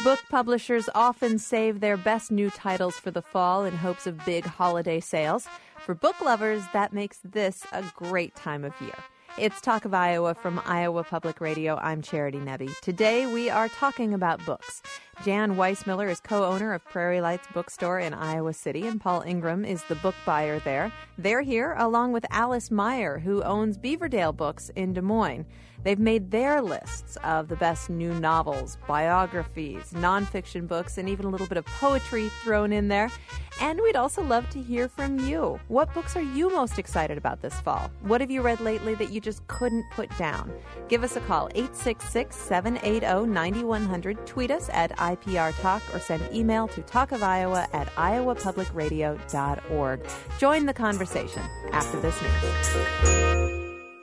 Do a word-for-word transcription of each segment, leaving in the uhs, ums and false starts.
Book publishers often save their best new titles for the fall in hopes of big holiday sales. For book lovers, that makes this a great time of year. It's Talk of Iowa from Iowa Public Radio. I'm Charity Nebbe. Today we are talking about books. Jan Weissmiller is co-owner of Prairie Lights Bookstore in Iowa City, and Paul Ingram is the book buyer there. They're here along with Alice Meyer, who owns Beaverdale Books in Des Moines. They've made their lists of the best new novels, biographies, nonfiction books, and even a little bit of poetry thrown in there. And we'd also love to hear from you. What books are you most excited about this fall? What have you read lately that you just couldn't put down? Give us a call, eight six six, seven eight zero, nine one zero zero. Tweet us at I P R Talk or send email to talkofiowa at iowa public radio dot org. Join the conversation after this news.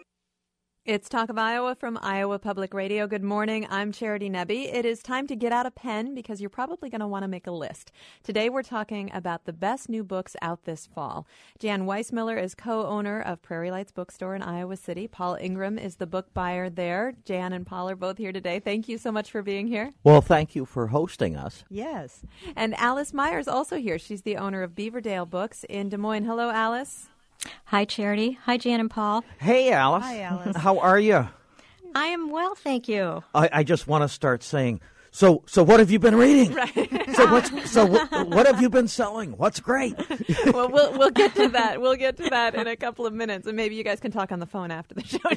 It's Talk of Iowa from Iowa Public Radio. Good morning. I'm Charity Nebbe. It is time to get out a pen because you're probably going to want to make a list. Today we're talking about the best new books out this fall. Jan Weissmiller is co-owner of Prairie Lights Bookstore in Iowa City. Paul Ingram is the book buyer there. Jan and Paul are both here today. Thank you so much for being here. Well, thank you for hosting us. Yes. And Alice Meyer is also here. She's the owner of Beaverdale Books in Des Moines. Hello, Alice. Hi, Charity. Hi, Jan and Paul. Hey, Alice. Hi, Alice. How are you? I am well, thank you. I, I just want to start saying, so so what have you been reading? Right. So what's so what, what have you been selling? What's great? Well, we'll we'll get to that. We'll get to that in a couple of minutes, and maybe you guys can talk on the phone after the show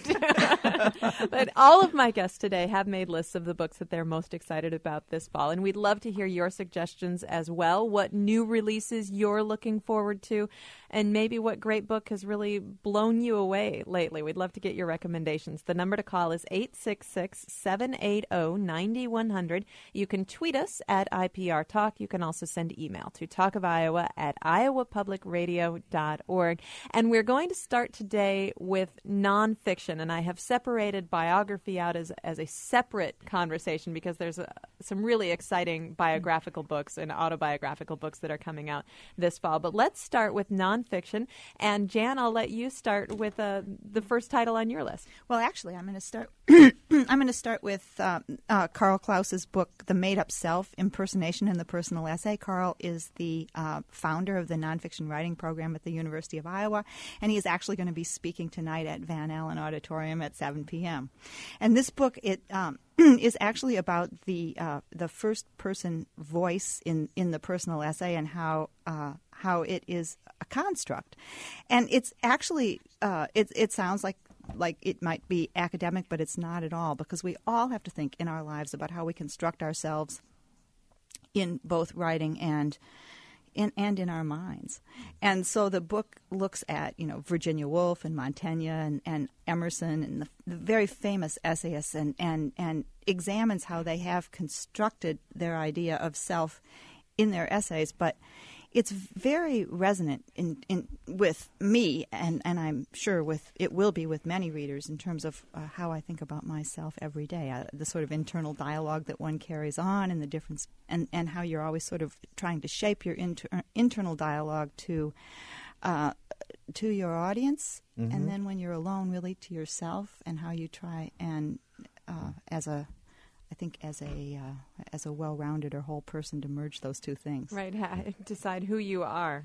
too. But all of my guests today have made lists of the books that they're most excited about this fall, and we'd love to hear your suggestions as well. What new releases you're looking forward to, and maybe what great book has really blown you away lately. We'd love to get your recommendations. The number to call is eight six six, seven eight zero, nine one zero zero. You can tweet us at I P R Talk. You can also send email to talkofiowa at iowa public radio dot org. And we're going to start today with nonfiction. And I have separated biography out as, as a separate conversation because there's a, some really exciting biographical books and autobiographical books that are coming out this fall. But let's start with nonfiction. And Jan, I'll let you start with uh, the first title on your list. Well, actually, I'm going to start. I'm going to start with uh, uh, Karl Klaus's book, The Made-Up Self, Impersonation and the Personal Essay. Karl is the uh, founder of the nonfiction writing program at the University of Iowa, and he is actually going to be speaking tonight at Van Allen Auditorium at seven p.m. And this book, it um, is actually about the uh, the first-person voice in, in the personal essay and how uh, how it is a construct. And it's actually, uh, it, it sounds like like it might be academic, but it's not at all, because we all have to think in our lives about how we construct ourselves in both writing and in and in our minds. And so the book looks at, you know, Virginia Woolf and Montaigne and, and Emerson and the, the very famous essayists and, and, and examines how they have constructed their idea of self in their essays. But it's very resonant in, in with me, and, and I'm sure with it will be with many readers in terms of uh, how I think about myself every day, uh, the sort of internal dialogue that one carries on, and the difference, and, and how you're always sort of trying to shape your inter- internal dialogue to uh, to your audience, mm-hmm. and then when you're alone, really to yourself, and how you try and uh, as a I think as a uh, as a well-rounded or whole person to merge those two things. Right, ha- decide who you are,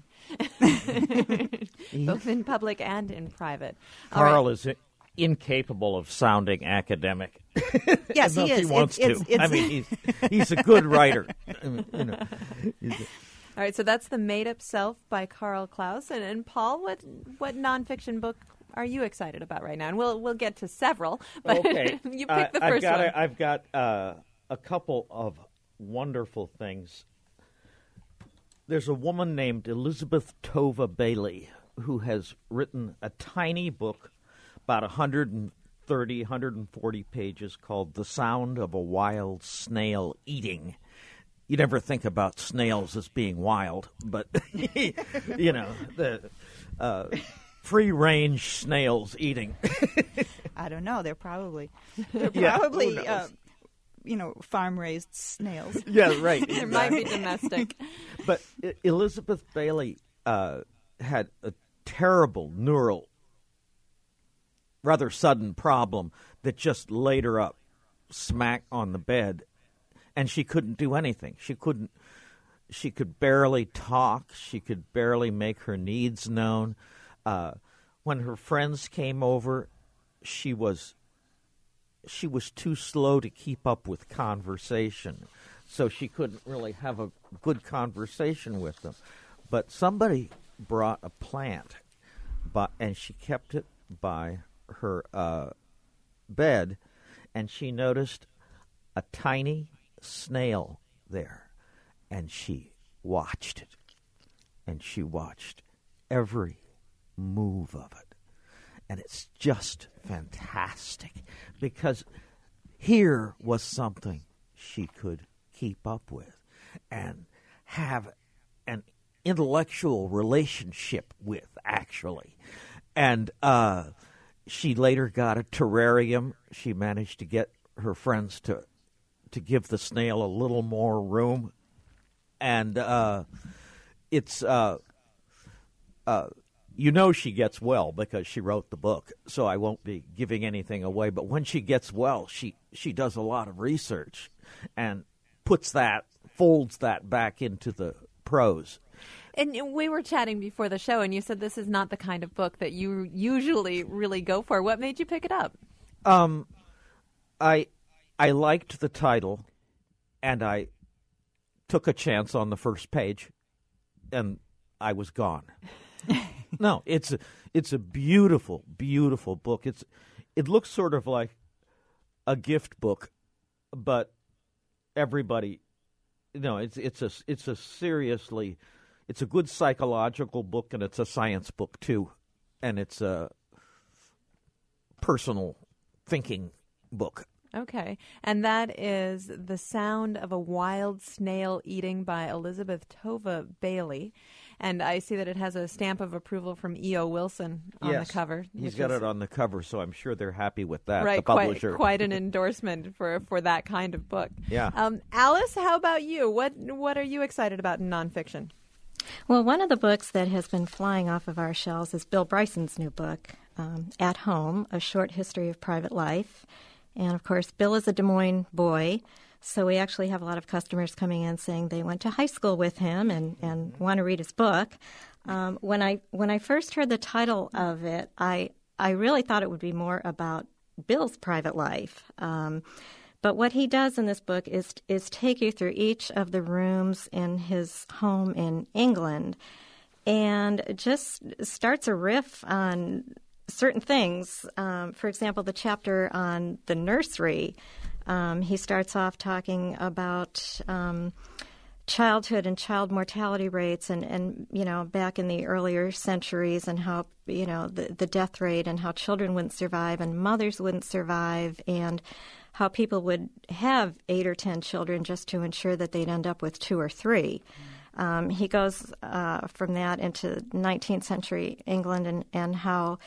both in public and in private. Karl right. is incapable of sounding academic. Yes, he is. He wants it's, to. It's, it's I mean, he's, he's a good writer. I mean, you know, he's a, all right, so that's The Made-Up Self by Karl Klaus. And, and Paul, what what nonfiction book are you excited about right now? And we'll we'll get to several, but okay. you pick uh, the I've first got one. A, I've got uh, a couple of wonderful things. There's a woman named Elizabeth Tova Bailey who has written a tiny book, about one hundred thirty, one hundred forty pages, called The Sound of a Wild Snail Eating. You never think about snails as being wild, but, you know, the... Uh, free-range snails eating. I don't know. They're probably they're yeah, probably uh, you know farm-raised snails. Yeah, right. It might be domestic. But uh, Elizabeth Bailey uh, had a terrible neural, rather sudden problem that just laid her up smack on the bed, and she couldn't do anything. She couldn't. She could barely talk. She could barely make her needs known. Uh, when her friends came over, she was she was too slow to keep up with conversation, so she couldn't really have a good conversation with them. But somebody brought a plant, but and she kept it by her uh, bed, and she noticed a tiny snail there. And she watched it, and she watched every move of it. And it's just fantastic, because here was something she could keep up with and have an intellectual relationship with, actually. And uh, she later got a terrarium. She managed to get her friends to, to give the snail a little more room. And uh, it's, uh, uh, you know she gets well because she wrote the book, so I won't be giving anything away. But when she gets well, she, she does a lot of research and puts that, folds that back into the prose. And we were chatting before the show, and you said this is not the kind of book that you usually really go for. What made you pick it up? Um, I I liked the title, and I took a chance on the first page, and I was gone. No, it's a, it's a beautiful, beautiful book. It's it looks sort of like a gift book, but everybody, you know, it's it's a it's a seriously, it's a good psychological book, and it's a science book too, and it's a personal thinking book. Okay, and that is The Sound of a Wild Snail Eating by Elizabeth Tova Bailey. And I see that it has a stamp of approval from E O. Wilson on Yes, the cover. He's got is, it on the cover, so I'm sure they're happy with that, right, the publisher. Quite, quite an endorsement for, for that kind of book. Yeah. Um, Alice, how about you? What What are you excited about in nonfiction? Well, one of the books that has been flying off of our shelves is Bill Bryson's new book, um, At Home, A Short History of Private Life. And, of course, Bill is a Des Moines boy, so we actually have a lot of customers coming in saying they went to high school with him and, and want to read his book. Um, when I when I first heard the title of it, I I really thought it would be more about Bill's private life. Um, but what he does in this book is is take you through each of the rooms in his home in England and just starts a riff on certain things. Um, for example, the chapter on the nursery, um, he starts off talking about um, childhood and child mortality rates and, and, you know, back in the earlier centuries and how, you know, the, the death rate and how children wouldn't survive and mothers wouldn't survive and how people would have eight or ten children just to ensure that they'd end up with two or three. Um, he goes uh, from that into nineteenth century England and, and how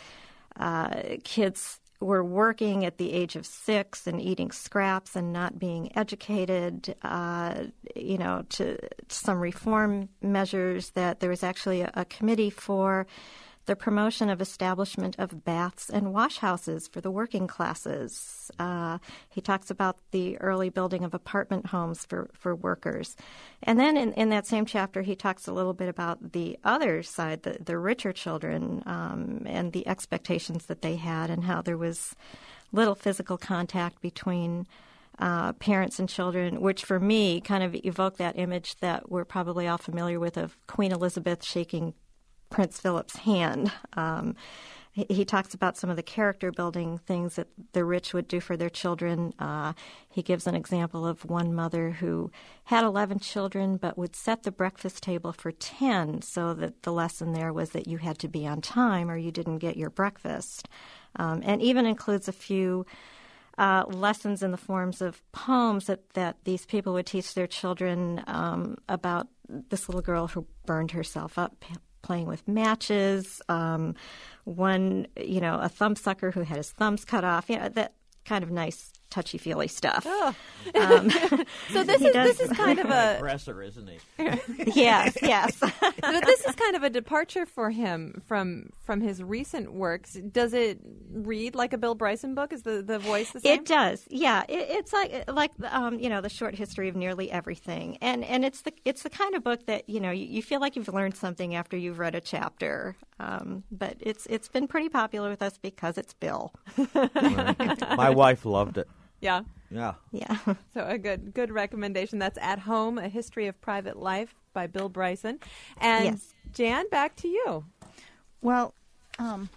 Uh, kids were working at the age of six and eating scraps and not being educated, uh, you know, to, to some reform measures that there was actually a, a committee for the promotion of establishment of baths and wash houses for the working classes. Uh, he talks about the early building of apartment homes for, for workers. And then in, in that same chapter, he talks a little bit about the other side, the, the richer children, um, and the expectations that they had and how there was little physical contact between uh, parents and children, which for me kind of evoked that image that we're probably all familiar with of Queen Elizabeth shaking Prince Philip's hand. Um, he, he talks about some of the character-building things that the rich would do for their children. Uh, he gives an example of one mother who had eleven children but would set the breakfast table for ten, so that the lesson there was that you had to be on time or you didn't get your breakfast. Um, and even includes a few uh, lessons in the forms of poems that, that these people would teach their children um, about this little girl who burned herself up playing with matches, um, one, you know, a thumbsucker who had his thumbs cut off, you know, that kind of nice touchy-feely stuff. Oh. Um, so this he is does- this is kind of a aggressor, isn't he? yes, yes. but this is kind of a departure for him from from his recent works. Does it read like a Bill Bryson book? Is the, the voice the same? It does, yeah. It, it's like like um, you know, the short history of nearly everything, and and it's the it's the kind of book that you know you, you feel like you've learned something after you've read a chapter. Um, but it's it's been pretty popular with us because it's Bill. My wife loved it. Yeah. Yeah. Yeah. So a good good recommendation. That's At Home, A History of Private Life by Bill Bryson. And Yes. Jan, back to you. Well, um,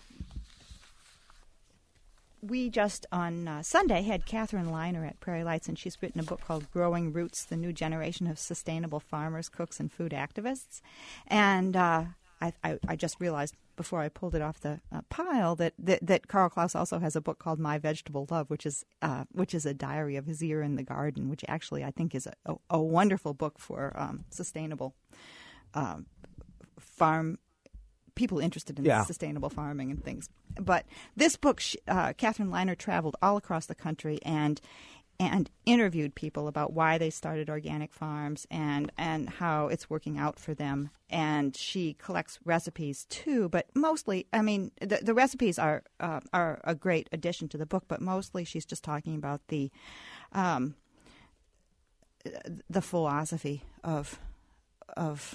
we just on uh, Sunday had Catherine Liner at Prairie Lights, and she's written a book called Growing Roots, The New Generation of Sustainable Farmers, Cooks, and Food Activists. And uh, I, I, I just realized before I pulled it off the uh, pile that, that that Karl Klaus also has a book called My Vegetable Love, which is uh, which is a diary of his year in the garden, which actually I think is a, a, a wonderful book for um, sustainable um, farm people interested in Yeah. sustainable farming and things. But this book, sh- uh, Catherine Liner traveled all across the country and and interviewed people about why they started organic farms and, and how it's working out for them. And she collects recipes too, but mostly, I mean, the, the recipes are uh, are a great addition to the book, but mostly she's just talking about the um, the philosophy of of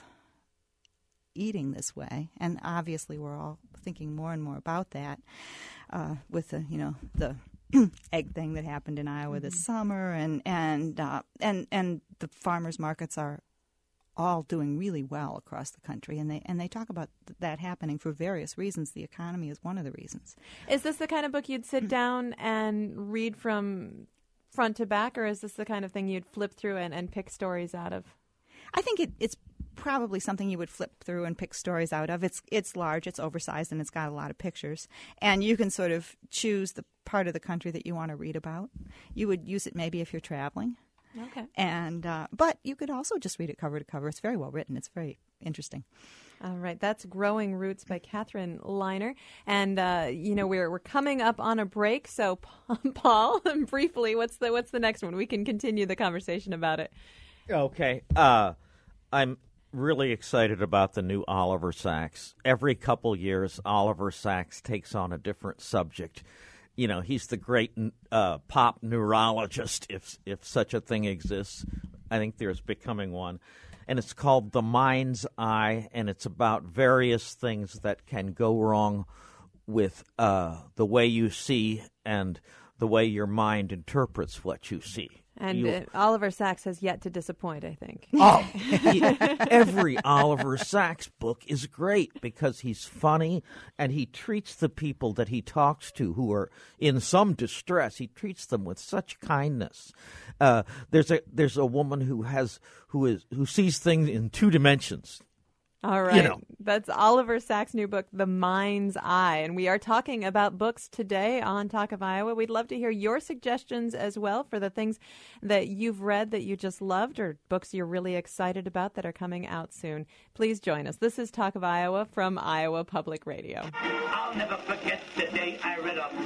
eating this way. And obviously we're all thinking more and more about that uh, with the, you know, the egg thing that happened in Iowa this summer, and and uh, and and the farmers markets are all doing really well across the country, and they and they talk about th- that happening for various reasons. The economy is one of the reasons. Is this the kind of book you'd sit down and read from front to back, or is this the kind of thing you'd flip through and, and pick stories out of? I think it, it's probably something you would flip through and pick stories out of. It's it's large, it's oversized, and it's got a lot of pictures. And you can sort of choose the part of the country that you want to read about. You would use it maybe if you're traveling. Okay. And uh, but you could also just read it cover to cover. It's very well written. It's very interesting. All right, that's Growing Roots by Catherine Liner. And, uh, you know, we're we're coming up on a break. So, Paul, briefly, what's the what's the next one? We can continue the conversation about it. Okay. Uh, I'm really excited about the new Oliver Sacks. Every couple years, Oliver Sacks takes on a different subject. You know, he's the great uh, pop neurologist, if if such a thing exists. I think there's becoming one. And it's called The Mind's Eye, and it's about various things that can go wrong with uh, the way you see and the way your mind interprets what you see. And You- uh, Oliver Sacks has yet to disappoint, I think. Oh, he, every Oliver Sacks book is great because he's funny and he treats the people that he talks to who are in some distress. He treats them with such kindness. Uh, there's a there's a woman who has who is who sees things in two dimensions. All right. know. That's Oliver Sacks' new book, The Mind's Eye. And we are talking about books today on Talk of Iowa. We'd love to hear your suggestions as well for the things that you've read that you just loved or books you're really excited about that are coming out soon. Please join us. This is Talk of Iowa from Iowa Public Radio. I'll never forget the day I read a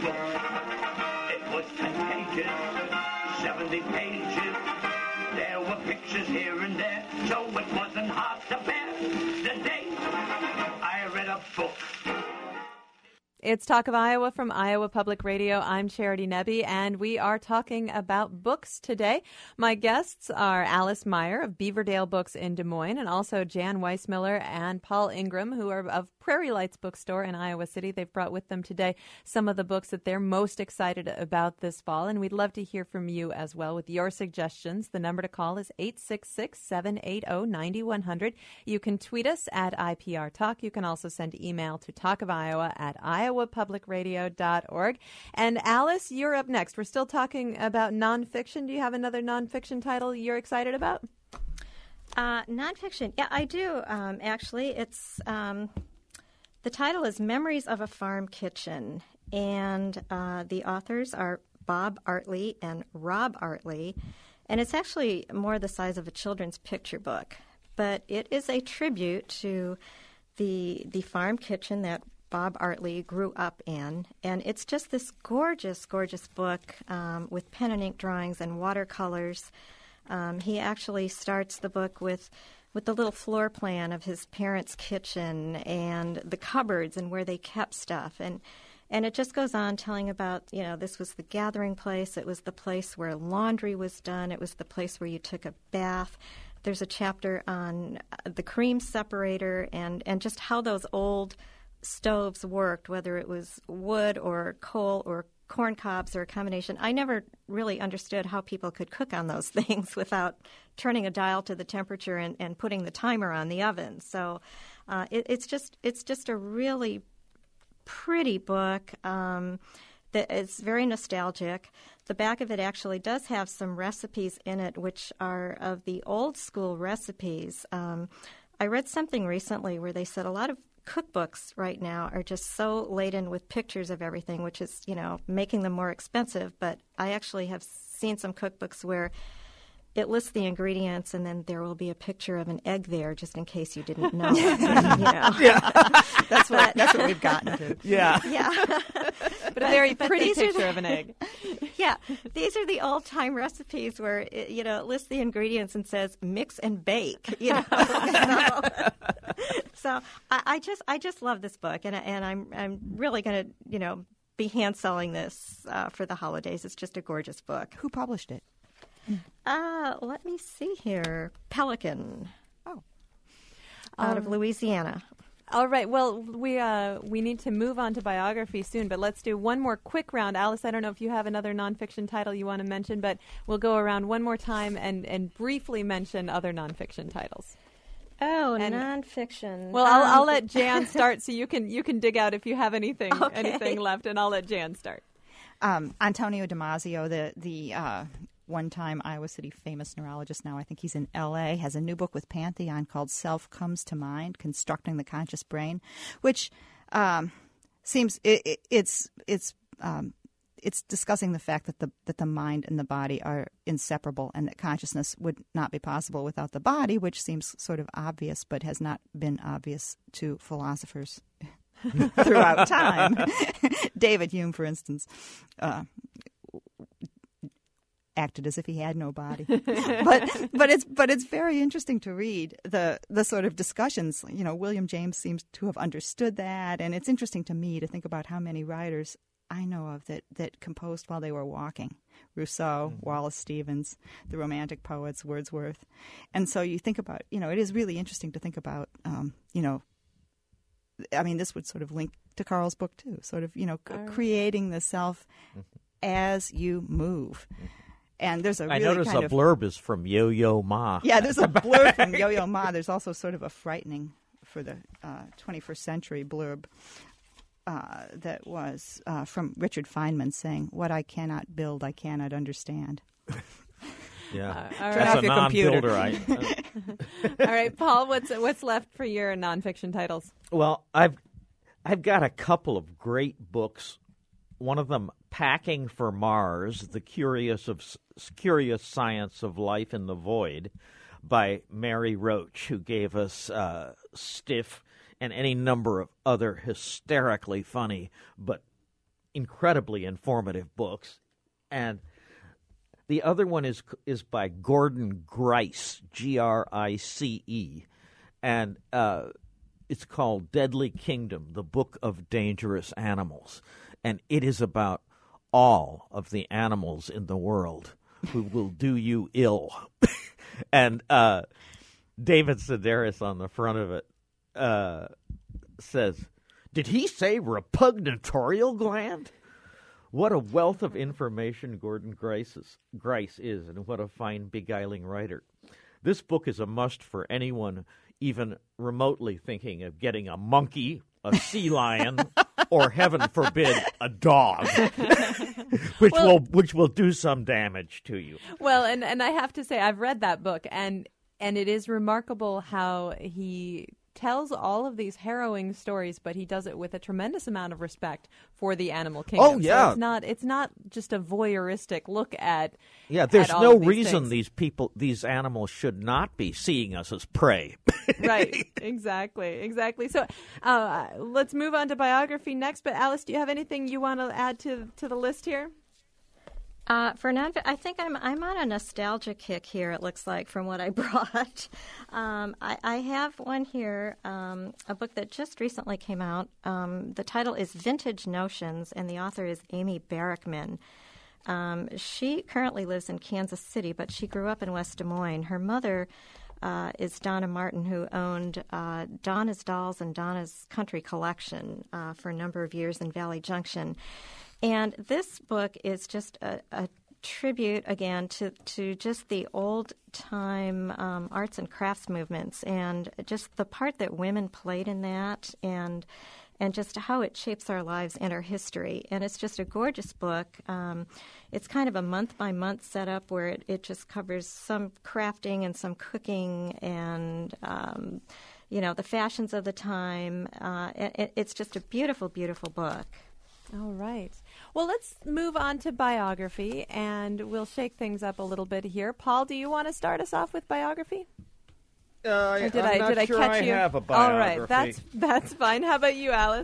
book. It was ten pages, seventy pages. There were pictures here and there, so it wasn't hard to bear. The day I read a book. It's Talk of Iowa from Iowa Public Radio. I'm Charity Nebbe, and we are talking about books today. My guests are Alice Meyer of Beaverdale Books in Des Moines, and also Jan Weissmiller and Paul Ingram, who are of Prairie Lights Bookstore in Iowa City. They've brought with them today some of the books that they're most excited about this fall, and we'd love to hear from you as well with your suggestions. The number to call is eight six six, seven eight zero, nine one zero zero. You can tweet us at I P R Talk. You can also send email to talkofiowa at iowa public radio dot org. And Alice, you're up next. We're still talking about nonfiction. Do you have another nonfiction title you're excited about? Uh, nonfiction. Yeah, I do, um, actually. It's um, the title is Memories of a Farm Kitchen, and uh, the authors are Bob Artley and Rob Artley, and it's actually more the size of a children's picture book, but it is a tribute to the the farm kitchen that Bob Artley grew up in. And it's just this gorgeous, gorgeous book um, with pen and ink drawings and watercolors. Um, he actually starts the book with with the little floor plan of his parents' kitchen and the cupboards and where they kept stuff. And and it just goes on telling about, you know, this was the gathering place. It was the place where laundry was done. It was the place where you took a bath. There's a chapter on the cream separator and, and just how those old stoves worked, whether it was wood or coal or corn cobs or a combination. I never really understood how people could cook on those things without turning a dial to the temperature and, and putting the timer on the oven. So uh, it, it's just it's just a really pretty book um, that is very nostalgic. The back of it actually does have some recipes in it, which are of the old school recipes. Um, I read something recently where they said a lot of cookbooks right now are just so laden with pictures of everything, which is, you know, making them more expensive. But I actually have seen some cookbooks where it lists the ingredients and then there will be a picture of an egg there just in case you didn't know. you know. Yeah. that's what that's what we've gotten to. Yeah. Yeah. But a very but pretty these are picture the- of an egg. Yeah, these are the old-time recipes where, it, you know, it lists the ingredients and says mix and bake, you know. so so I, I just I just love this book, and, and I'm I'm really going to, you know, be hand-selling this uh, for the holidays. It's just a gorgeous book. Who published it? Uh, let me see here. Pelican. Oh. Out of Louisiana. All right. Well, we uh, we need to move on to biography soon, but let's do one more quick round. Alice, I don't know if you have another nonfiction title you want to mention, but we'll go around one more time and, and briefly mention other nonfiction titles. Oh, And- nonfiction. Well, I'll, I'll Um, let Jan start, so you can you can dig out if you have anything Okay. anything left, and I'll let Jan start. Um, Antonio Damasio, the the uh, one-time Iowa City famous neurologist, now I think he's in L A, has a new book with Pantheon called Self Comes to Mind, Constructing the Conscious Brain, which um, seems it, it, it's it's um, it's discussing the fact that the that the mind and the body are inseparable, and that consciousness would not be possible without the body, which seems sort of obvious, but has not been obvious to philosophers throughout time. David Hume, for instance, uh, acted as if he had no body. but but it's but it's very interesting to read the the sort of discussions. You know, William James seems to have understood that, and it's interesting to me to think about how many writers I know of that, that composed while they were walking. Rousseau, mm-hmm. Wallace Stevens, the Romantic poets, Wordsworth. And so you think about, you know, it is really interesting to think about, um, you know, I mean, this would sort of link to Carl's book, too, sort of, you know, c- creating the self mm-hmm. as you move. Mm-hmm. And there's a really I notice kind a of, blurb is from Yo-Yo Ma. Yeah, there's a blurb from Yo-Yo Ma. There's also sort of a frightening, for the uh, twenty-first century blurb uh, that was uh, from Richard Feynman saying, "What I cannot build, I cannot understand." Yeah, Uh, all that's right. a your computer. non-builder. I, All right, Paul, what's what's left for your nonfiction titles? Well, I've I've got a couple of great books. One of them, Packing for Mars: The Curious of Curious Science of Life in the Void, by Mary Roach, who gave us uh, Stiff and any number of other hysterically funny but incredibly informative books. And the other one is is by Gordon Grice, G R I C E, and uh, it's called Deadly Kingdom, the Book of Dangerous Animals. And it is about all of the animals in the world who will do you ill. and uh, David Sedaris on the front of it uh, says, "Did he say repugnatorial gland?" What a wealth of information Gordon Grice is, Grice is, and what a fine, beguiling writer. This book is a must for anyone even remotely thinking of getting a monkey, a sea lion, or heaven forbid, a dog, which Well- will which will do some damage to you. Well, and, and I have to say, I've read that book, and and it is remarkable how he tells all of these harrowing stories, but he does it with a tremendous amount of respect for the animal kingdom. Oh, yeah. So it's not it's not just a voyeuristic look at Yeah, there's at all no of these reason things. these people, these animals should not be seeing us as prey. Right, exactly, exactly. So uh, let's move on to biography next. But Alice, do you have anything you want to add to to the list here? Uh, for non, I think I'm I'm on a nostalgia kick here. It looks like from what I brought. Um, I, I have one here, um, a book that just recently came out. Um, the title is Vintage Notions, and the author is Amy Barrickman. Um, she currently lives in Kansas City, but she grew up in West Des Moines. Her mother uh, is Donna Martin, who owned uh, Donna's Dolls and Donna's Country Collection uh, for a number of years in Valley Junction. And this book is just a, a tribute, again, to, to just the old-time um, arts and crafts movements and just the part that women played in that and and just how it shapes our lives and our history. And it's just a gorgeous book. Um, it's kind of a month-by-month setup where it, it just covers some crafting and some cooking and, um, you know, the fashions of the time. Uh, it, it's just a beautiful, beautiful book. All right. Well, let's move on to biography, and we'll shake things up a little bit here. Paul, do you want to start us off with biography? Uh, Or did I'm I not did I sure catch I you? have a All biography. right, that's that's fine. How about you, Alice?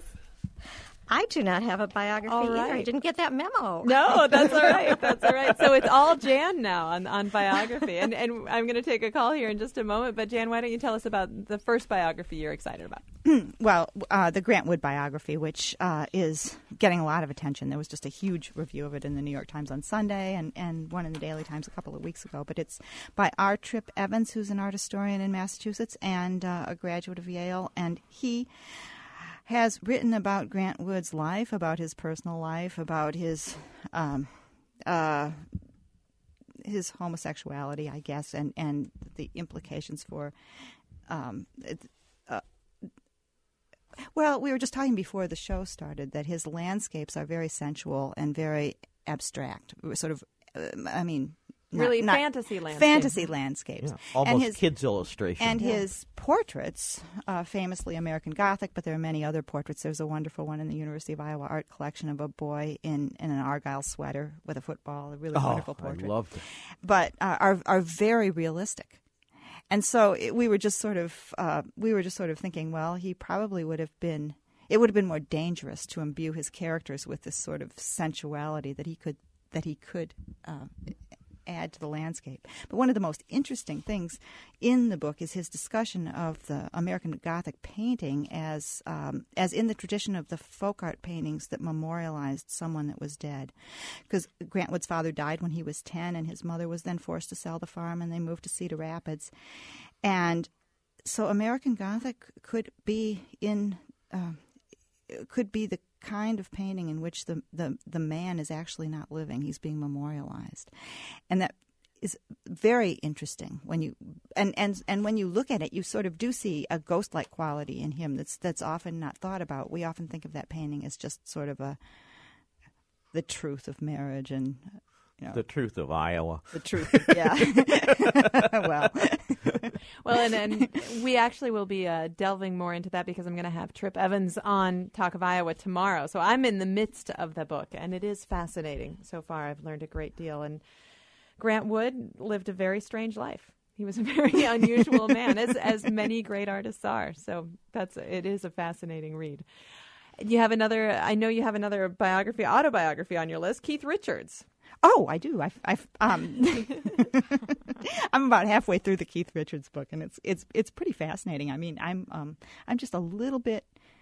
I do not have a biography All either. I right. didn't get that memo. No, that's all right. That's all right. So it's all Jan now on, on biography, and and I'm going to take a call here in just a moment. But Jan, why don't you tell us about the first biography you're excited about? Well, uh, the Grant Wood biography, which uh, is getting a lot of attention. There was just a huge review of it in the New York Times on Sunday and, and one in the Daily Times a couple of weeks ago. But it's by R. Tripp Evans, who's an art historian in Massachusetts and uh, a graduate of Yale. And he has written about Grant Wood's life, about his personal life, about his um, uh, his homosexuality, I guess, and, and the implications for um, it, uh, well, we were just talking before the show started that his landscapes are very sensual and very abstract, sort of, uh, I mean, not, Really not fantasy landscapes. fantasy landscapes. Yeah, almost and his, kids' illustration. And his portraits, uh, famously American Gothic, but there are many other portraits. There's a wonderful one in the University of Iowa art collection of a boy in, in an Argyle sweater with a football, a really oh, wonderful portrait. I loved it. But uh, are are very realistic. And so it, we were just sort of uh, we were just sort of thinking, well, he probably would have been. It would have been more dangerous to imbue his characters with this sort of sensuality that he could that he could uh, add to the landscape. But one of the most interesting things in the book is his discussion of the American Gothic painting as um, as in the tradition of the folk art paintings that memorialized someone that was dead. Because Grant Wood's father died when he was ten, and his mother was then forced to sell the farm, and they moved to Cedar Rapids. And so American Gothic could be in uh, could be the kind of painting in which the, the, the man is actually not living. He's being memorialized. And that is very interesting when you and, and, and when you look at it, you sort of do see a ghost-like quality in him that's that's often not thought about. We often think of that painting as just sort of a the truth of marriage and you know, The truth of Iowa. the truth. Yeah. Well. Well, and, and we actually will be uh, delving more into that because I'm going to have Tripp Evans on Talk of Iowa tomorrow. So I'm in the midst of the book, and it is fascinating so far. I've learned a great deal. And Grant Wood lived a very strange life. He was a very unusual man, as as many great artists are. So that's it is a fascinating read. You have another. I know you have another biography, autobiography on your list. Keith Richards. Oh, I do. I, I, um, I'm about halfway through the Keith Richards book, and it's it's it's pretty fascinating. I mean, I'm um, I'm just a little bit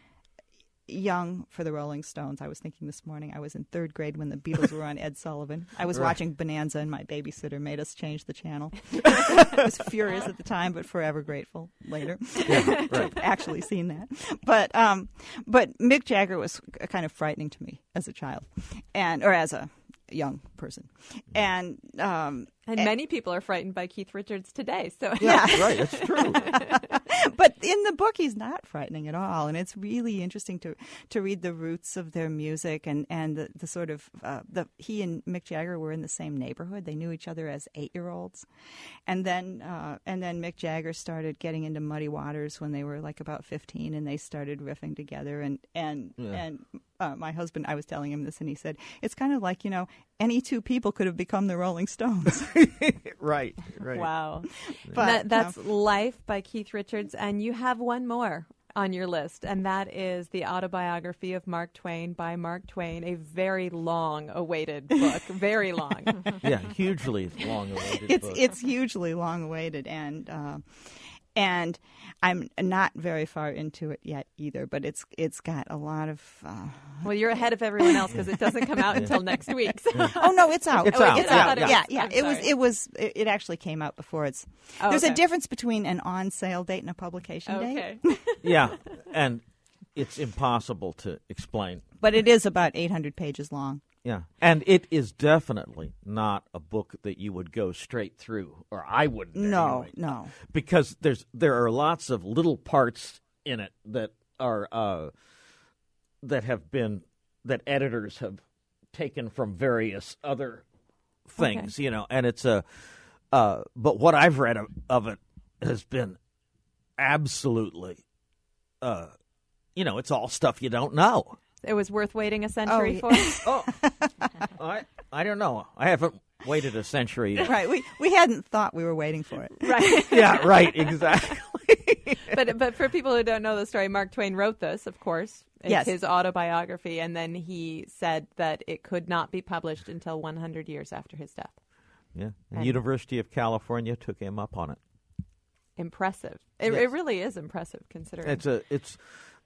young for the Rolling Stones. I was thinking this morning I was in third grade when the Beatles were on Ed Sullivan. I was Right. watching Bonanza, and my babysitter made us change the channel. I was furious at the time, but forever grateful later Yeah, to right. have actually seen that. But um, but Mick Jagger was kind of frightening to me as a child, and or as a young person, and um, And many people are frightened by Keith Richards today. So yeah. Right, that's true. But in the book, he's not frightening at all, and it's really interesting to to read the roots of their music and and the, the sort of uh, the he and Mick Jagger were in the same neighborhood. They knew each other as eight year olds, and then uh, and then Mick Jagger started getting into Muddy Waters when they were like about fifteen, and they started riffing together. And and Yeah. and uh, my husband, I was telling him this, and he said it's kind of like, you know, any two people could have become the Rolling Stones. Right, right. Wow. But, that, that's um, Life by Keith Richards. And you have one more on your list, and that is the autobiography of Mark Twain by Mark Twain, a very long-awaited book, very long. Yeah, hugely long-awaited it's book. it's hugely long awaited, and uh, and I'm not very far into it yet either. But it's it's got a lot of. Uh, Well, you're ahead of everyone else because it doesn't come out until next week. So. oh no, it's out. It's Oh, out. It's Yeah, out. yeah. Yeah, yeah. I'm It was sorry. it was it, it actually came out before it's. Oh, There's okay. a difference between an on sale date and a publication date. Okay. Yeah, and it's impossible to explain. But it is about eight hundred pages long. Yeah, and it is definitely not a book that you would go straight through, or I wouldn't. No, anyway. no. Because there's there are lots of little parts in it that are uh, that have been that editors have taken from various other things, you know, and it's a. Uh, but what I've read of, of it has been absolutely, uh, you know, it's all stuff you don't know. It was worth waiting a century Oh, for. Oh, I I don't know. I haven't waited a century yet. Right. We we hadn't thought we were waiting for it. Right. Yeah, right, exactly. But but for people who don't know the story, Mark Twain wrote this, of course. It's Yes. his autobiography, and then he said that it could not be published until one hundred years after his death. Yeah, the And- University of California took him up on it. Impressive. It, Yes. it really is impressive, considering. It's a it's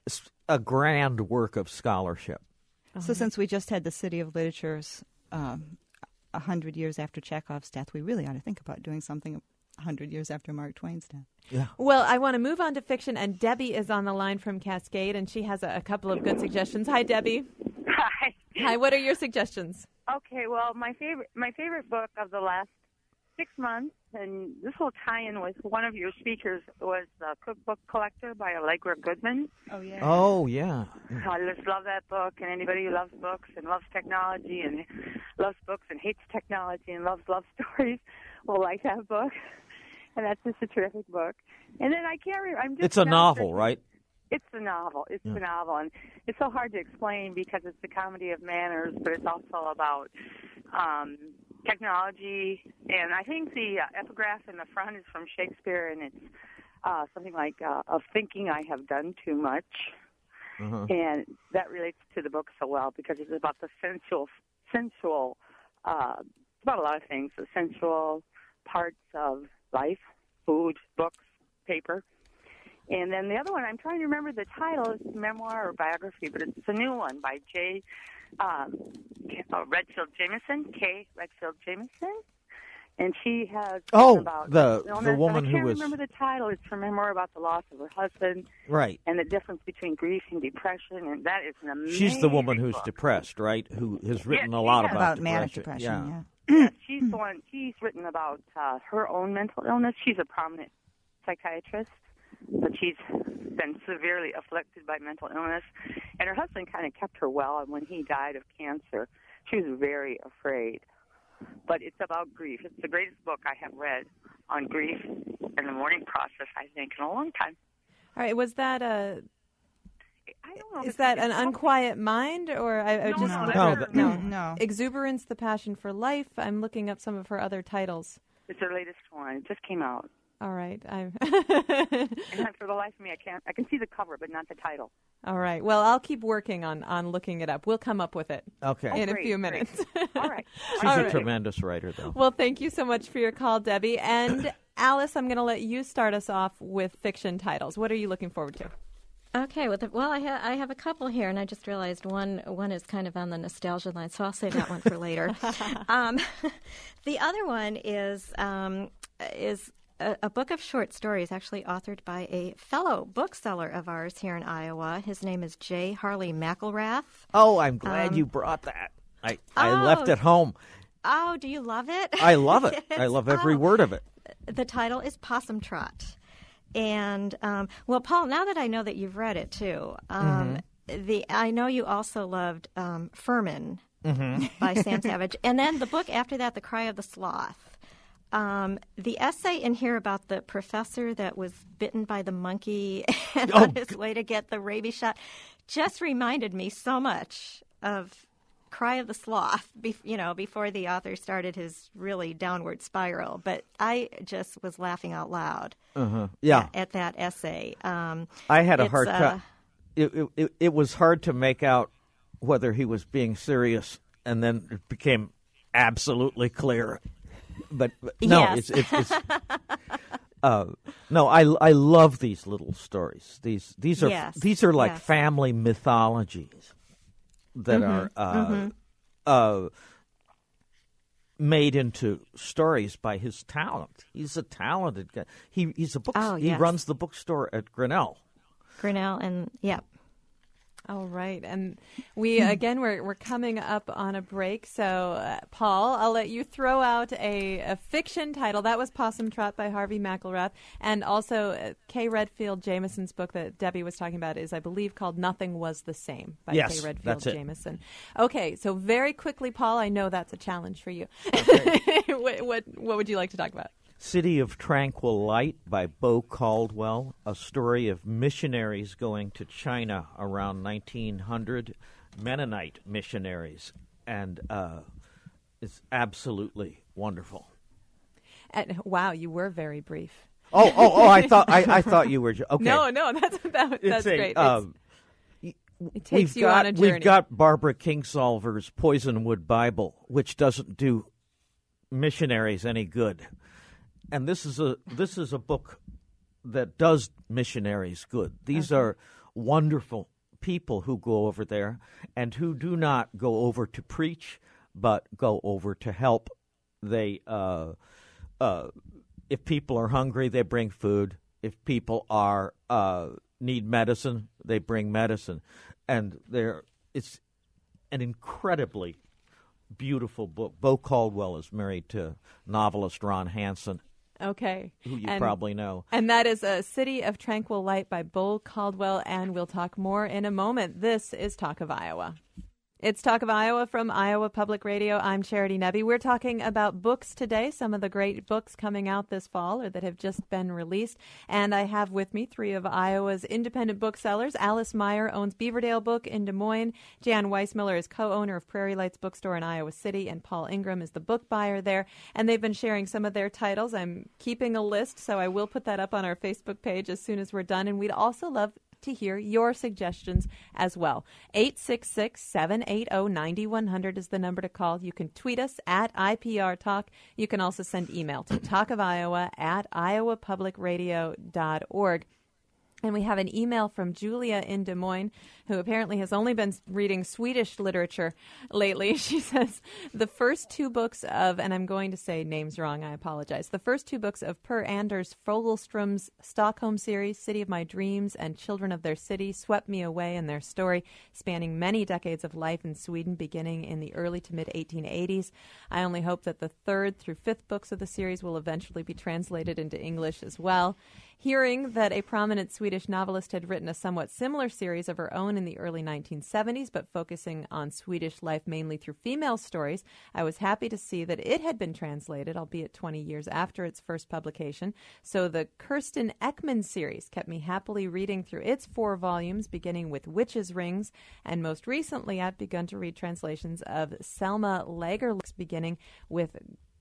a grand work of scholarship. So since we just had the City of Literature's um, a hundred years after Chekhov's death, we really ought to think about doing something a hundred years after Mark Twain's death. Yeah. Well, I want to move on to fiction, and Debbie is on the line from Cascade, and she has a, a couple of good suggestions. Hi, Debbie. Hi. Hi, what are your suggestions? Okay, well, my favorite my favorite book of the last six months, and this will tie in with one of your speakers, was The Cookbook Collector by Allegra Goodman. Oh yeah. Oh yeah. I just love that book, and anybody who loves books and loves technology and loves books and hates technology and loves love stories will like that book. And that's just a terrific book. And then I can't remember. I'm just It's a not novel, sure- right? It's a novel. It's Yeah. a novel, and it's so hard to explain because it's a comedy of manners, but it's also about um, technology. And I think the uh, epigraph in the front is from Shakespeare, and it's uh, something like uh, "Of thinking I have done too much," Uh-huh. and that relates to the book so well because it's about the sensual, sensual. Uh, it's about a lot of things: the sensual parts of life, food, books, paper. And then the other one, I'm trying to remember the title. It's memoir or biography, but it's a new one by J. Um, uh, Redfield Jameson, K. Redfield Jameson. And she has Oh, written about the- illness, the and woman I who can't was- remember the title. It's her memoir about the loss of her husband Right. and the difference between grief and depression. And that is an amazing She's the woman who's book. depressed, right? Who has written Yeah, a lot she has. about, About manic depression. depression. Yeah. Yeah. Yes, she's the one. She's written about uh, her own mental illness. She's a prominent psychiatrist, but she's been severely afflicted by mental illness. And her husband kind of kept her well, and when he died of cancer, she was very afraid. But it's about grief. It's the greatest book I have read on grief and the mourning process, I think, in a long time. All right, was that a I don't know. if is it's that like an a- unquiet mind, or I, I No, just no, looked that's No, up- that- no no. Exuberance, the passion for life. I'm looking up some of her other titles. It's her latest one. It just came out. All right, I'm And for the life of me, I can't. I can see the cover, but not the title. all right. Well, I'll keep working on on looking it up. We'll come up with it Okay. in a great, few great. minutes. All right. She's All a right. tremendous writer, though. Well, thank you so much for your call, Debbie. And Alice, I'm going to let you start us off with fiction titles. What are you looking forward to? Okay, well, the, well, I, ha- I have a couple here, and I just realized one one is kind of on the nostalgia line, so I'll save that one for later. um, the other one is um, is a, a book of short stories, actually authored by a fellow bookseller of ours here in Iowa. His name is J. Harley McElrath. Oh, I'm glad Um, you brought that. I, I oh. left it home. Oh, do you love it? I love it. I love every Oh. word of it. The title is Possum Trot. And, um, well, Paul, now that I know that you've read it, too, um, mm-hmm. the I know you also loved um, Furman mm-hmm. by Sam Savage. And then the book after that, The Cry of the Sloth. Um, the essay in here about the professor that was bitten by the monkey and oh. on his way to get the rabies shot just reminded me so much of Cry of the Sloth, be, you know, before the author started his really downward spiral. But I just was laughing out loud uh-huh. yeah. at, at that essay. Um, I had a hard time. Uh, it, it, it was hard to make out whether he was being serious, and then it became absolutely clear. But, but no, yes. it's, it's, it's uh, no. I, I love these little stories. These these are yes. these are like yes. family mythologies that mm-hmm. are uh, mm-hmm. uh, made into stories by his talent. He's a talented guy. He he's a book. Oh, he yes. runs the bookstore at Grinnell. Grinnell and yeah. All right, and we again we're we're coming up on a break. So, uh, Paul, I'll let you throw out a, a fiction title. That was Possum Trot by Harvey McElrath, and also uh, Kay Redfield Jamison's book that Debbie was talking about is, I believe, called Nothing Was the Same by yes, Kay Redfield that's it. Jamison. Okay, so very quickly, Paul, I know that's a challenge for you. Okay. what, what what would you like to talk about? City of Tranquil Light by Bo Caldwell, a story of missionaries going to China around nineteen hundred, Mennonite missionaries, and uh, it's absolutely wonderful. And, wow, you were very brief. Oh, oh, oh! I thought I, I thought you were okay. No, no, that's that, that's a, great. Um, it takes you got, on a journey. We've got Barbara Kingsolver's Poisonwood Bible, which doesn't do missionaries any good. And this is a this is a book that does missionaries good. These okay. are wonderful people who go over there and who do not go over to preach, but go over to help. They, uh, uh, if people are hungry, they bring food. If people are uh, need medicine, they bring medicine, and they're it's an incredibly beautiful book. Bo Caldwell is married to novelist Ron Hansen. Okay. Who you and, probably know. And that is A City of Tranquil Light by Bo Caldwell, and we'll talk more in a moment. This is Talk of Iowa. It's Talk of Iowa from Iowa Public Radio. I'm Charity Nebbe. We're talking about books today, some of the great books coming out this fall or that have just been released. And I have with me three of Iowa's independent booksellers. Alice Meyer owns Beaverdale Book in Des Moines. Jan Weissmiller is co-owner of Prairie Lights Bookstore in Iowa City. And Paul Ingram is the book buyer there. And they've been sharing some of their titles. I'm keeping a list, so I will put that up on our Facebook page as soon as we're done. And we'd also love to hear your suggestions as well. eight six six, seven eight zero, nine one zero zero is the number to call. You can tweet us at I P R Talk. You can also send email to talkofiowa at iowa public radio dot org. And we have an email from Julia in Des Moines, who apparently has only been reading Swedish literature lately. She says, the first two books of, and I'm going to say names wrong, I apologize, the first two books of Per Anders Fogelström's Stockholm series, City of My Dreams and Children of Their City, swept me away in their story, spanning many decades of life in Sweden, beginning in the early to mid eighteen eighties. I only hope that the third through fifth books of the series will eventually be translated into English as well. Hearing that a prominent Swedish novelist had written a somewhat similar series of her own in the early nineteen seventies, but focusing on Swedish life mainly through female stories, I was happy to see that it had been translated, albeit twenty years after its first publication. So the Kirsten Ekman series kept me happily reading through its four volumes, beginning with Witches' Rings, and most recently I've begun to read translations of Selma Lagerlöf's, beginning with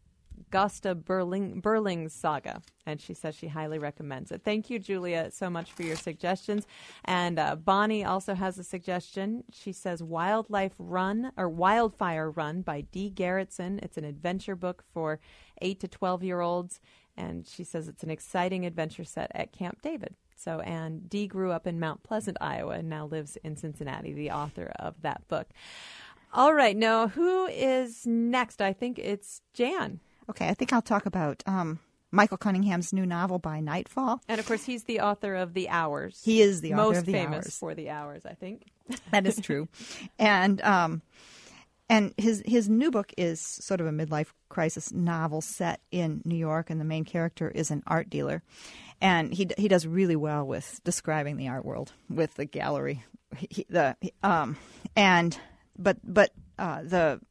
Gosta Berling, Berling's saga, and she says she highly recommends it. Thank you, Julia, so much for your suggestions. And uh, Bonnie also has a suggestion. She says Wildlife Run, or Wildfire Run by Dee Garretson. It's an adventure book for eight to twelve-year-olds, and she says it's an exciting adventure set at Camp David. So, and Dee grew up in Mount Pleasant, Iowa, and now lives in Cincinnati, the author of that book. All right, now who is next? I think it's Jan. Okay, I think I'll talk about um, Michael Cunningham's new novel, By Nightfall. And, of course, he's the author of The Hours. He is the author Most of The famous Hours. for The Hours, I think. That is true. And um, and his his new book is sort of a midlife crisis novel set in New York, and the main character is an art dealer, and he he does really well with describing the art world with the gallery, he, the um and but but uh, the.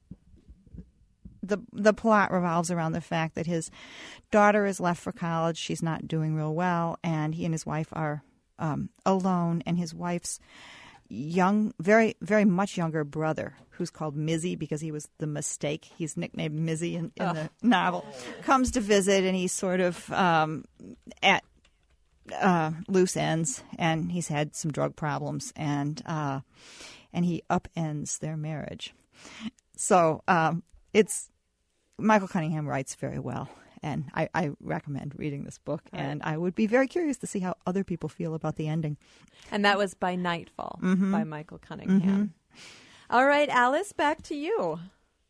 The the plot revolves around the fact that his daughter is left for college. She's not doing real well, and he and his wife are um, alone. And his wife's young, very very much younger brother, who's called Mizzy because he was the mistake. He's nicknamed Mizzy in, in oh. the novel. Comes to visit, and he's sort of um, at uh, loose ends, and he's had some drug problems, and uh, and he upends their marriage. So um, it's. Michael Cunningham writes very well, and I, I recommend reading this book, right. And I would be very curious to see how other people feel about the ending. And that was By Nightfall mm-hmm. by Michael Cunningham. Mm-hmm. All right, Alice, back to you.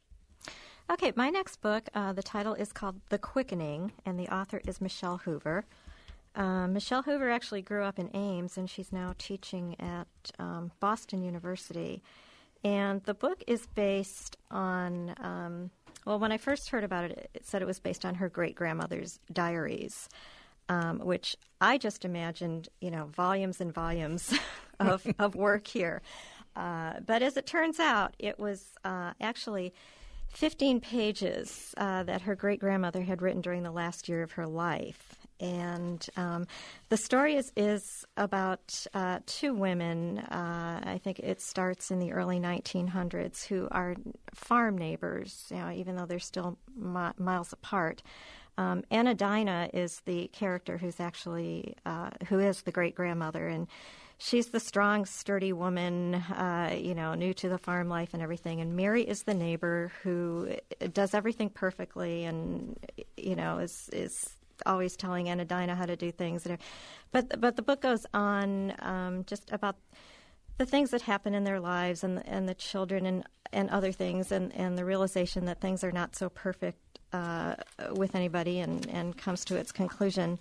Okay, my next book, uh, the title is called The Quickening, and the author is Michelle Hoover. Um, Michelle Hoover actually grew up in Ames, and she's now teaching at um, Boston University. And the book is based on... Um, Well, when I first heard about it, it said it was based on her great-grandmother's diaries, um, which I just imagined, you know, volumes and volumes of, of work here. Uh, but as it turns out, it was uh, actually fifteen pages uh, that her great-grandmother had written during the last year of her life. And um, the story is, is about uh, two women, uh, I think it starts in the early nineteen hundreds, who are farm neighbors, you know, even though they're still mi- miles apart. Um, Anna Dinah is the character who's actually, uh, who is the great-grandmother, and she's the strong, sturdy woman, uh, you know, new to the farm life and everything. And Mary is the neighbor who does everything perfectly and, you know, is is always telling Anna Dinah how to do things. But but the book goes on um, just about the things that happen in their lives and and the children and, and other things and, and the realization that things are not so perfect uh, with anybody and, and comes to its conclusion.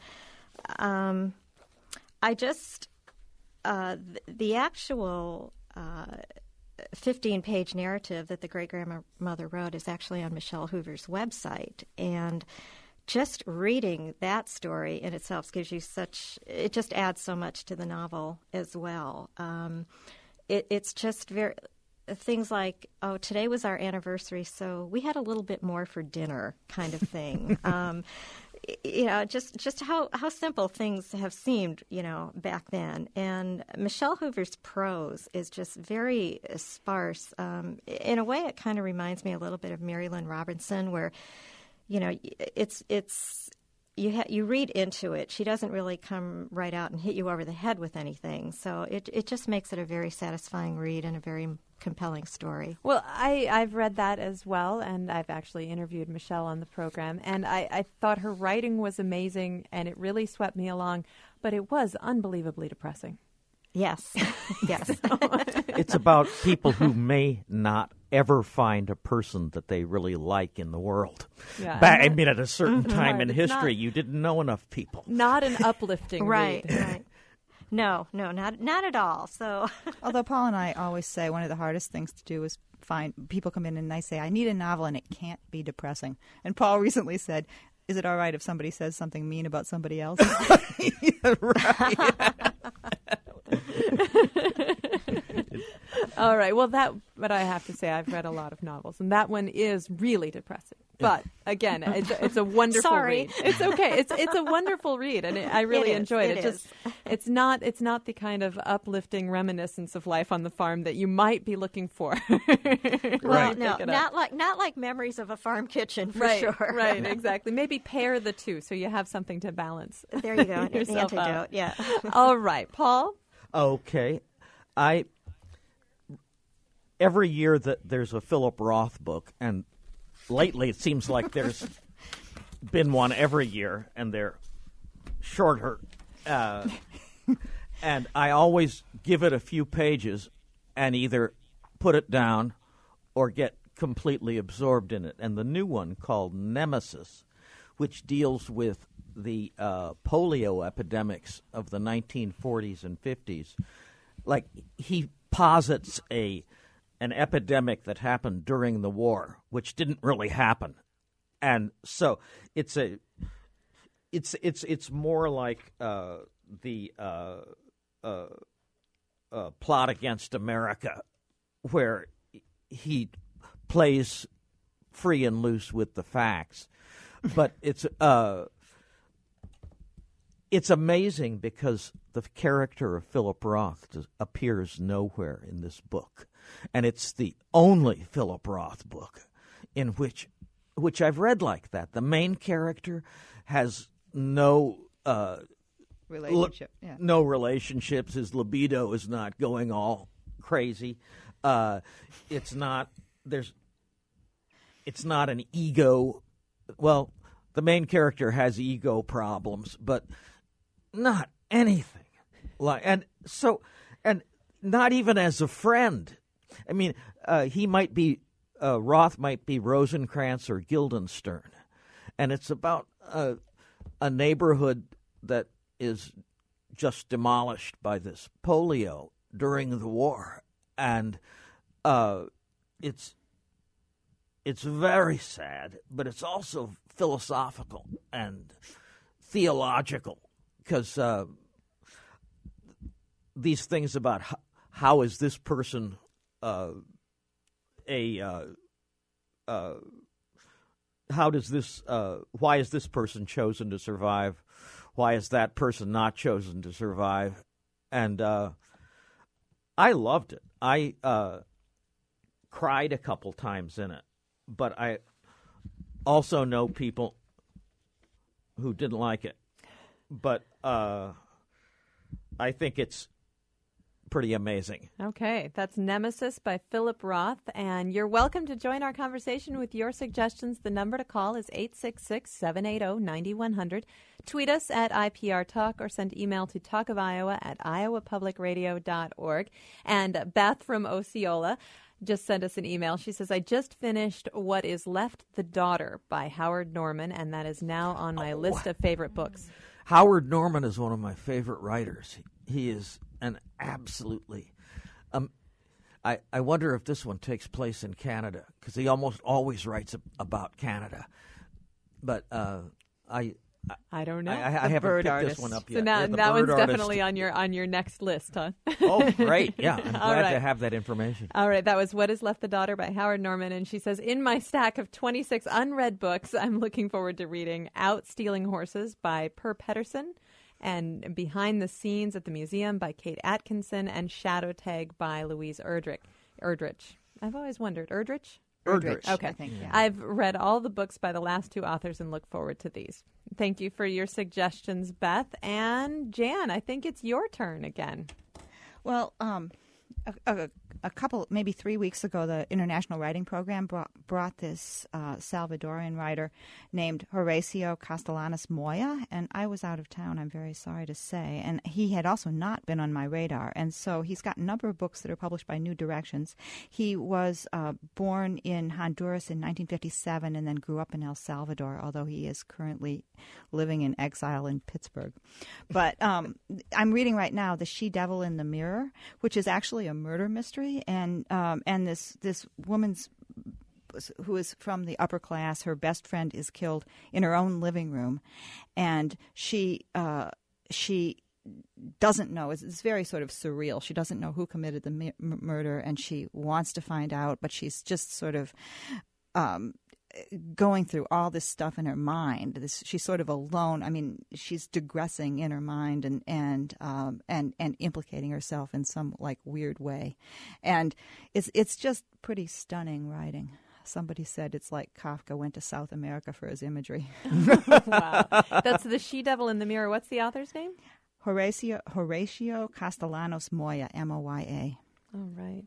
Um, I just, uh, the, the actual uh, fifteen-page narrative that the great-grandmother wrote is actually on Michelle Hoover's website, and just reading that story in itself gives you such, it just adds so much to the novel as well. Um, it, it's just very, things like, oh, today was our anniversary, so we had a little bit more for dinner kind of thing. um, you know, just just how, how simple things have seemed, you know, back then. And Michelle Hoover's prose is just very sparse. Um, in a way, it kind of reminds me a little bit of Mary Lynn Robinson, where you know, it's it's you ha- you read into it. She doesn't really come right out and hit you over the head with anything. So it it just makes it a very satisfying read and a very compelling story. Well, I, I've read that as well, and I've actually interviewed Michelle on the program, and I, I thought her writing was amazing, and it really swept me along, but it was unbelievably depressing. Yes, yes. It's about people who may not ever find a person that they really like in the world. Yeah. Back, I mean, at a certain mm-hmm. time right. in It's history, not, you didn't know enough people. Not an uplifting right, read. Right. No, no, not not at all. So, although Paul and I always say one of the hardest things to do is find people come in and I say, I need a novel and it can't be depressing. And Paul recently said, is it all right if somebody says something mean about somebody else? Yeah, right. All right. Well, that. But I have to say, I've read a lot of novels, and that one is really depressing. But again, it's, it's a wonderful Sorry. read. It's okay. It's it's a wonderful read, and it, I really it is, enjoyed it. it it just it's not it's not the kind of uplifting reminiscence of life on the farm that you might be looking for. Well, no, not like not like Memories of a Farm Kitchen for right, sure. Right, exactly. Maybe pair the two so you have something to balance. There you go. An yourself antidote. out. Yeah. All right, Paul. Okay, I. Every year that there's a Philip Roth book, and lately it seems like there's been one every year, and they're shorter. Uh, and I always give it a few pages and either put it down or get completely absorbed in it. And the new one called Nemesis, which deals with the uh, polio epidemics of the nineteen forties and fifties, like he posits a an epidemic that happened during the war, which didn't really happen. And so it's a it's it's it's more like uh, the uh, uh, uh, Plot Against America, where he plays free and loose with the facts. But it's uh, it's amazing because the character of Philip Roth does, appears nowhere in this book, and it's the only Philip Roth book in which which I've read like that. The main character has no uh, relationship, li- yeah. no relationships. His libido is not going all crazy. Uh, it's not there's. It's not an ego. Well, the main character has ego problems, but not anything like. And so, and not even as a friend. I mean, uh, he might be. Uh, Roth might be Rosencrantz or Guildenstern, and it's about uh, a neighborhood that is just demolished by this polio during the war, and uh, it's it's very sad, but it's also philosophical and theological, because uh, these things about how, how is this person uh, a uh, uh, how does this uh, why is this person chosen to survive? Why is that person not chosen to survive? And uh, I loved it. I uh, cried a couple times in it, but I also know people who didn't like it. But uh, I think it's pretty amazing. Okay, that's Nemesis by Philip Roth, and you're welcome to join our conversation with your suggestions. The number to call is eight six six, seven eight zero, nine one zero zero. Tweet us at I P R Talk or send email to talkofiowa at iowa public radio dot org. And Beth from Osceola just sent us an email. She says, I just finished What Is Left the Daughter by Howard Norman, and that is now on my oh. list of favorite books. Howard Norman is one of my favorite writers. He is an absolutely um, I, I wonder if this one takes place in Canada, because he almost always writes about Canada. But uh, I, I I don't know. I, I haven't bird picked artist. this one up So yet. now yeah, that one's artist. definitely on your on your next list, huh? Oh, great! Yeah, I'm All glad right. to have that information. All right, that was What Is Left the Daughter by Howard Norman, and she says, in my stack of twenty-six unread books, I'm looking forward to reading Out Stealing Horses by Per Petterson, and Behind the Scenes at the Museum by Kate Atkinson, and Shadow Tag by Louise Erdrich. Erdrich. I've always wondered. Erdrich? Erdrich. Okay. I think, yeah. I've read all the books by the last two authors and look forward to these. Thank you for your suggestions, Beth. And Jan, I think it's your turn again. Well, um, a, a, a couple, maybe three weeks ago, the International Writing Program brought, brought this uh, Salvadorian writer named Horacio Castellanos Moya, and I was out of town, I'm very sorry to say, and he had also not been on my radar, and so he's got a number of books that are published by New Directions. He was uh, born in Honduras in nineteen fifty-seven and then grew up in El Salvador, although he is currently living in exile in Pittsburgh. But um, I'm reading right now The She-Devil in the Mirror, which is actually a murder mystery, and um, and this this woman's who is from the upper class, her best friend is killed in her own living room, and she uh, she doesn't know. It's, it's very sort of surreal. She doesn't know who committed the mi- murder, and she wants to find out, but she's just sort of um, going through all this stuff in her mind. This, she's sort of alone. I mean, she's digressing in her mind and and um, and and implicating herself in some like weird way, and it's it's just pretty stunning writing. Somebody said it's like Kafka went to South America for his imagery. Wow, that's The She-Devil in the Mirror. What's the author's name? Horacio Horacio Castellanos Moya, M O Y A. All right,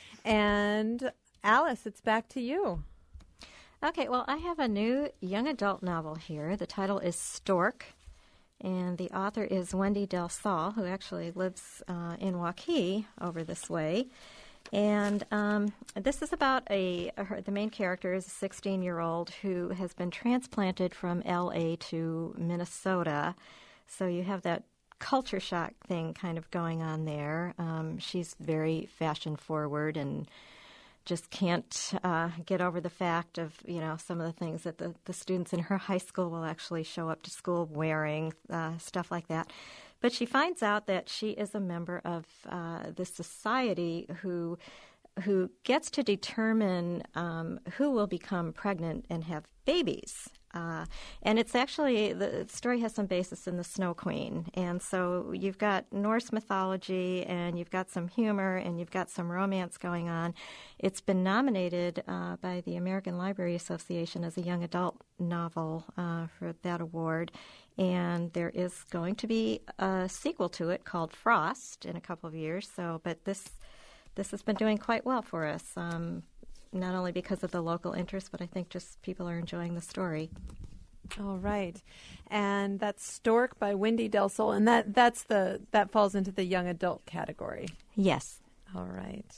and Alice, it's back to you. Okay, well, I have a new young adult novel here. The title is Stork, and the author is Wendy Del Sol, who actually lives uh, in Waukee over this way. And um, this is about a, a her, the main character is a sixteen-year-old who has been transplanted from L A to Minnesota. So you have that culture shock thing kind of going on there. Um, she's very fashion forward and just can't uh, get over the fact of, you know, some of the things that the, the students in her high school will actually show up to school wearing, uh, stuff like that. But she finds out that she is a member of uh, this society who who gets to determine um, who will become pregnant and have babies. Uh, and it's actually, the story has some basis in the Snow Queen. And so you've got Norse mythology, and you've got some humor, and you've got some romance going on. It's been nominated uh, by the American Library Association as a young adult novel uh, for that award. And there is going to be a sequel to it called Frost in a couple of years. So, but this this has been doing quite well for us. Um, not only because of the local interest, but I think just people are enjoying the story. All right. And that's Stork by Wendy Del Sol, and that, that's the that falls into the young adult category. Yes. All right.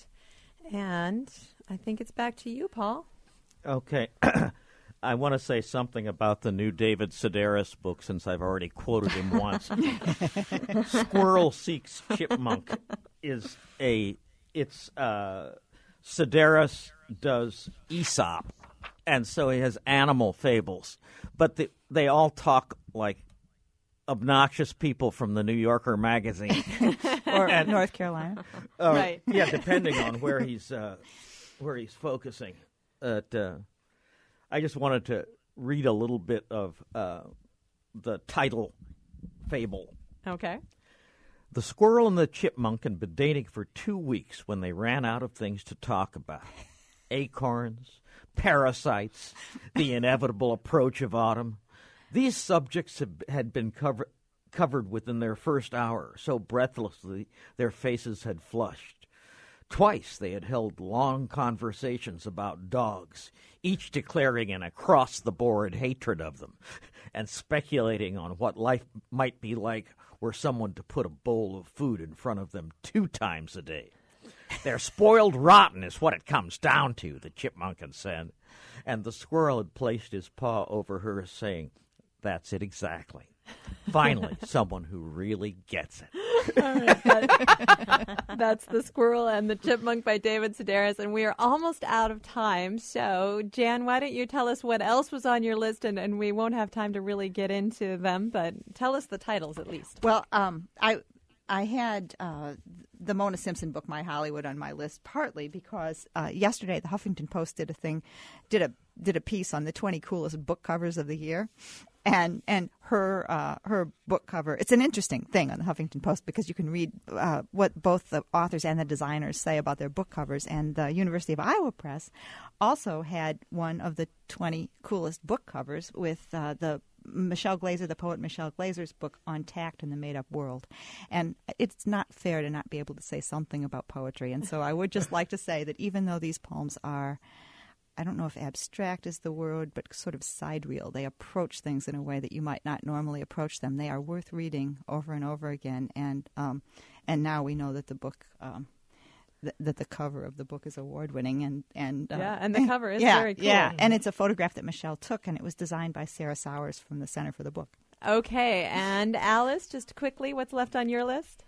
And I think it's back to you, Paul. Okay. I want to say something about the new David Sedaris book, since I've already quoted him once. Squirrel Seeks Chipmunk is a, it's, uh, Sedaris does Aesop, and so he has animal fables, but the, they all talk like obnoxious people from the New Yorker magazine. Or and, North Carolina. Uh, Right. Yeah, depending on where he's uh, where he's focusing. But, uh, I just wanted to read a little bit of uh, the title fable. Okay. The squirrel and the chipmunk had been dating for two weeks when they ran out of things to talk about. Acorns, parasites, the inevitable approach of autumn. These subjects had been cover- covered within their first hour, so breathlessly their faces had flushed. Twice they had held long conversations about dogs, each declaring an across-the-board hatred of them, and speculating on what life might be like were someone to put a bowl of food in front of them two times a day. They're spoiled rotten is what it comes down to, the chipmunk had said. And the squirrel had placed his paw over her, saying, that's it exactly. Finally, someone who really gets it. All right, that, that's The Squirrel and the Chipmunk by David Sedaris, and we are almost out of time. So, Jan, why don't you tell us what else was on your list, and, and we won't have time to really get into them, but tell us the titles at least. Well, um, I I had uh, the Mona Simpson book, My Hollywood, on my list partly because uh, yesterday the Huffington Post did a thing, did a did a piece on the twenty coolest book covers of the year. And and her uh, her book cover, it's an interesting thing on the Huffington Post because you can read uh, what both the authors and the designers say about their book covers. And the University of Iowa Press also had one of the twenty coolest book covers with uh, the Michelle Glazer, the poet Michelle Glazer's book On Tact in the Made-Up World. And it's not fair to not be able to say something about poetry. And so I would just like to say that even though these poems are, I don't know if abstract is the word, but sort of sidereal. They approach things in a way that you might not normally approach them. They are worth reading over and over again. And um, and now we know that the book, um, th- that the cover of the book is award-winning. And, and uh, yeah, and the cover is yeah, very cool. Yeah, and it's a photograph that Michelle took, and it was designed by Sarah Sowers from the Center for the Book. Okay, and Alice, just quickly, what's left on your list?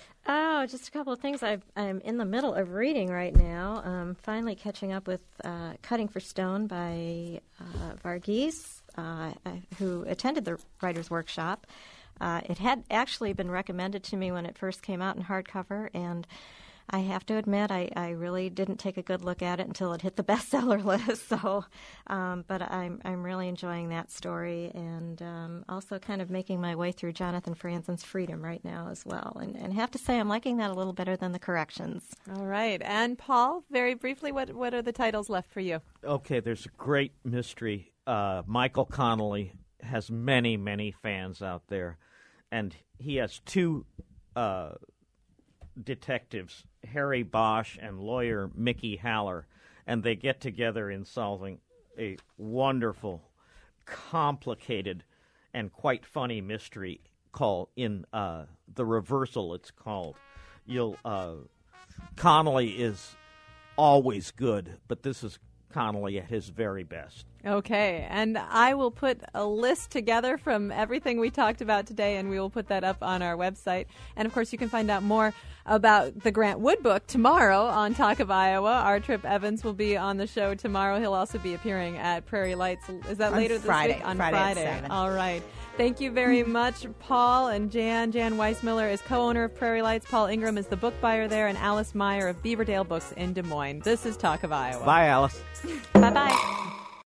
Oh, just a couple of things I've, I'm in the middle of reading right now. Um, finally catching up with uh, Cutting for Stone by uh, Varghese, uh, who attended the writer's workshop. Uh, it had actually been recommended to me when it first came out in hardcover, and I have to admit I, I really didn't take a good look at it until it hit the bestseller list. So, um, but I'm I'm really enjoying that story, and um, also kind of making my way through Jonathan Franzen's Freedom right now as well. And, and have to say I'm liking that a little better than the Corrections. All right, and Paul, very briefly, what what are the titles left for you? Okay, there's a great mystery. Uh, Michael Connelly has many, many fans out there, and he has two uh, detectives, Harry Bosch and lawyer Mickey Haller, and they get together in solving a wonderful, complicated, and quite funny mystery called in uh, The Reversal. It's called. You'll uh, Connelly is always good, but this is Connolly at his very best. Okay, and I will put a list together from everything we talked about today, and we will put that up on our website. And, of course, you can find out more about the Grant Wood book tomorrow on Talk of Iowa. R. Tripp Evans will be on the show tomorrow. He'll also be appearing at Prairie Lights. Is that On later Friday. this week? On Friday at Friday. seven. All right. Thank you very much, Paul and Jan. Jan Weissmiller is co-owner of Prairie Lights. Paul Ingram is the book buyer there, and Alice Meyer of Beaverdale Books in Des Moines. This is Talk of Iowa. Bye, Alice. Bye-bye.